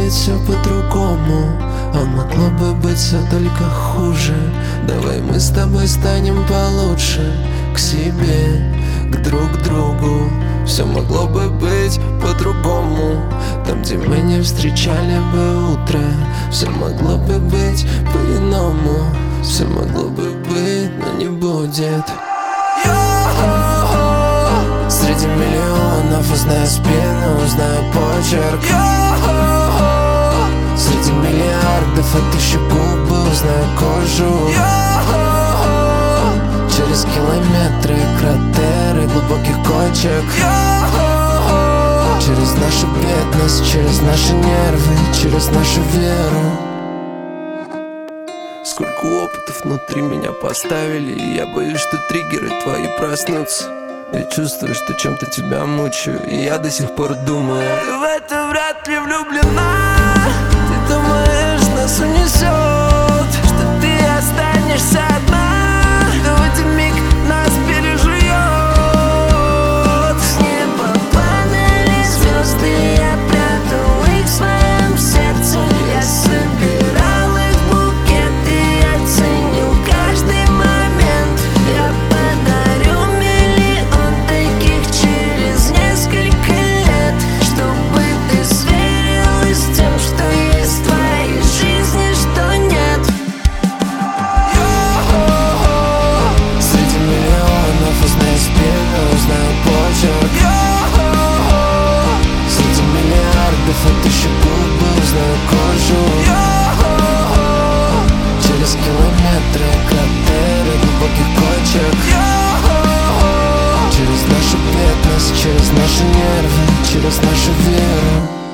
будет все по-другому, а могло бы быть все только хуже. Давай мы с тобой станем получше к себе, к друг другу. Все могло бы быть по-другому, там, где мы не встречали бы утро. Все могло бы быть по-иному, все могло бы быть, но не будет. Среди миллионов узнаю спину, узнаю почерк. Среди миллиардов отыщу губы, узнаю кожу. Через километры и кратеры глубоких кочек. Через нашу бедность, через наши нервы, через нашу веру. Сколько опытов внутри меня поставили, и я боюсь, что триггеры твои проснутся. Я чувствую, что чем-то тебя мучаю, и я до сих пор думаю: ты в это вряд ли влюблена. Ты думаешь, нас унесет, что ты останешься одна, что в один миг нас пережует. С неба падали звезды, я прятал их в своем сердце. Я собирал их в букет и оценил каждый момент. Я подарю миллион таких через несколько лет, чтобы ты сверилась с тем, что есть в твоей жизни, что нет. Среди миллионов узнаю спину, узнаю почерк. Среди миллиардов отыщу губы, узнаю кожу. Через километры и кратеры глубоких кочек. Через нашу бедность, через наши нервы, через нашу веру.